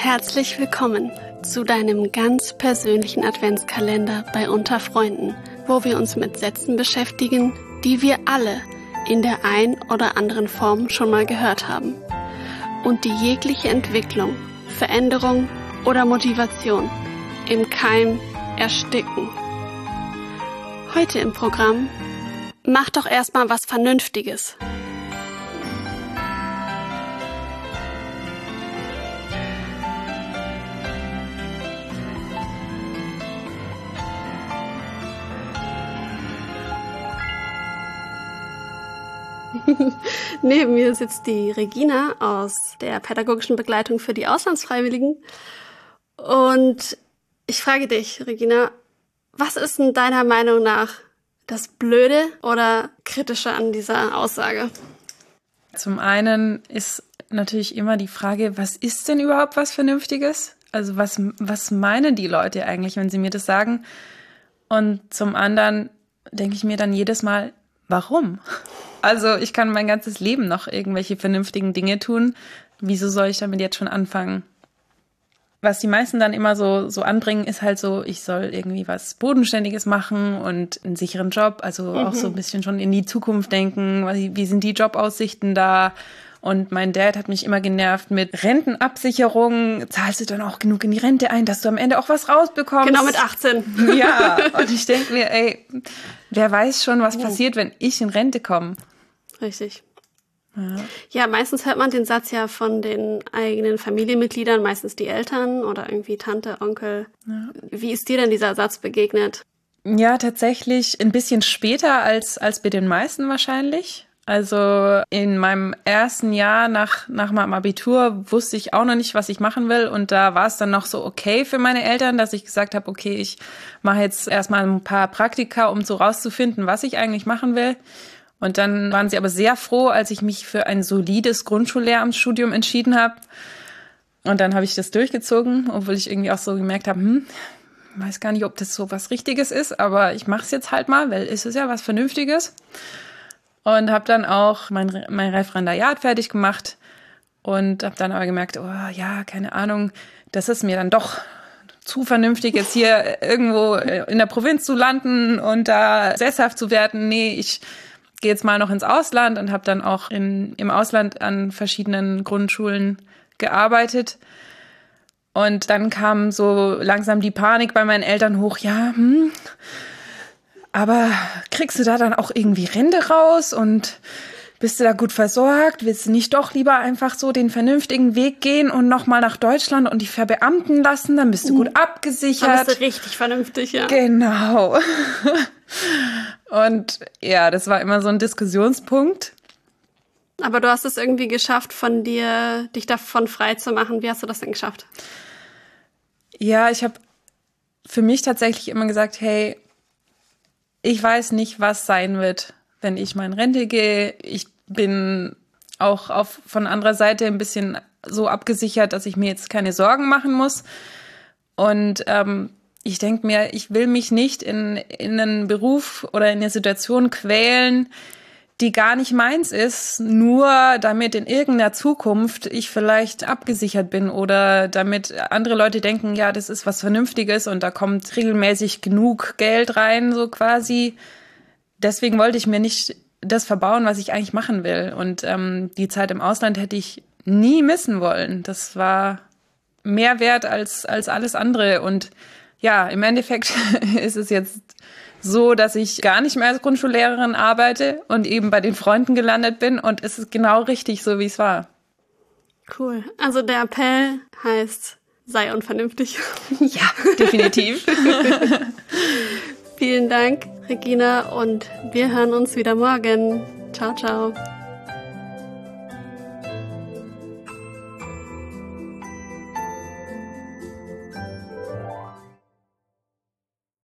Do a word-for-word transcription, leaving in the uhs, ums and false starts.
Herzlich willkommen zu deinem ganz persönlichen Adventskalender bei Unter Freunden, wo wir uns mit Sätzen beschäftigen, die wir alle in der ein oder anderen Form schon mal gehört haben und die jegliche Entwicklung, Veränderung oder Motivation im Keim ersticken. Heute im Programm: Mach doch erstmal was Vernünftiges. Neben mir sitzt die Regina aus der pädagogischen Begleitung für die Auslandsfreiwilligen. Und ich frage dich, Regina, was ist denn deiner Meinung nach das Blöde oder Kritische an dieser Aussage? Zum einen ist natürlich immer die Frage, was ist denn überhaupt was Vernünftiges? Also was, was meinen die Leute eigentlich, wenn sie mir das sagen? Und zum anderen denke ich mir dann jedes Mal, warum? Also ich kann mein ganzes Leben noch irgendwelche vernünftigen Dinge tun. Wieso soll ich damit jetzt schon anfangen? Was die meisten dann immer so, so anbringen, ist halt so, ich soll irgendwie was Bodenständiges machen und einen sicheren Job. Also mhm. auch so ein bisschen schon in die Zukunft denken. Wie, wie sind die Jobaussichten da? Und mein Dad hat mich immer genervt mit Rentenabsicherung. Zahlst du dann auch genug in die Rente ein, dass du am Ende auch was rausbekommst? Genau, mit achtzehn. Ja, und ich denke mir, ey, wer weiß schon, was oh. passiert, wenn ich in Rente komme? Richtig. Ja. ja, meistens hört man den Satz ja von den eigenen Familienmitgliedern, meistens die Eltern oder irgendwie Tante, Onkel. Ja. Wie ist dir denn dieser Satz begegnet? Ja, tatsächlich ein bisschen später als, als bei den meisten wahrscheinlich. Also in meinem ersten Jahr nach, nach meinem Abitur wusste ich auch noch nicht, was ich machen will. Und da war es dann noch so okay für meine Eltern, dass ich gesagt habe, okay, ich mache jetzt erstmal ein paar Praktika, um so rauszufinden, was ich eigentlich machen will. Und dann waren sie aber sehr froh, als ich mich für ein solides Grundschullehramtsstudium entschieden habe. Und dann habe ich das durchgezogen, obwohl ich irgendwie auch so gemerkt habe, hm, weiß gar nicht, ob das so was Richtiges ist, aber ich mache es jetzt halt mal, weil es ist ja was Vernünftiges. Und habe dann auch mein, mein Referendariat fertig gemacht und habe dann aber gemerkt, oh ja, keine Ahnung, das ist mir dann doch zu vernünftig, jetzt hier irgendwo in der Provinz zu landen und da sesshaft zu werden. Nee, ich gehe jetzt mal noch ins Ausland und habe dann auch in, im Ausland an verschiedenen Grundschulen gearbeitet. Und dann kam so langsam die Panik bei meinen Eltern hoch, ja, hm, aber kriegst du da dann auch irgendwie Rente raus und bist du da gut versorgt? Willst du nicht doch lieber einfach so den vernünftigen Weg gehen und nochmal nach Deutschland und dich verbeamten lassen? Dann bist du gut abgesichert. Dann bist du richtig vernünftig, ja. Genau. Und ja, das war immer so ein Diskussionspunkt. Aber du hast es irgendwie geschafft, von dir, dich davon frei zu machen. Wie hast du das denn geschafft? Ja, ich habe für mich tatsächlich immer gesagt, hey, ich weiß nicht, was sein wird, wenn ich mal in Rente gehe. Ich bin auch auf, von anderer Seite ein bisschen so abgesichert, dass ich mir jetzt keine Sorgen machen muss. Und ähm, ich denke mir, ich will mich nicht in, in einen Beruf oder in eine Situation quälen, die gar nicht meins ist, nur damit in irgendeiner Zukunft ich vielleicht abgesichert bin oder damit andere Leute denken, ja, das ist was Vernünftiges und da kommt regelmäßig genug Geld rein, so quasi. Deswegen wollte ich mir nicht das verbauen, was ich eigentlich machen will. Und ähm, die Zeit im Ausland hätte ich nie missen wollen. Das war mehr wert als, als alles andere. Und ja, im Endeffekt ist es jetzt so, dass ich gar nicht mehr als Grundschullehrerin arbeite und eben bei den Freunden gelandet bin. Und es ist genau richtig, so wie es war. Cool. Also der Appell heißt, sei unvernünftig. Ja, definitiv. Vielen Dank, Regina. Und wir hören uns wieder morgen. Ciao, ciao.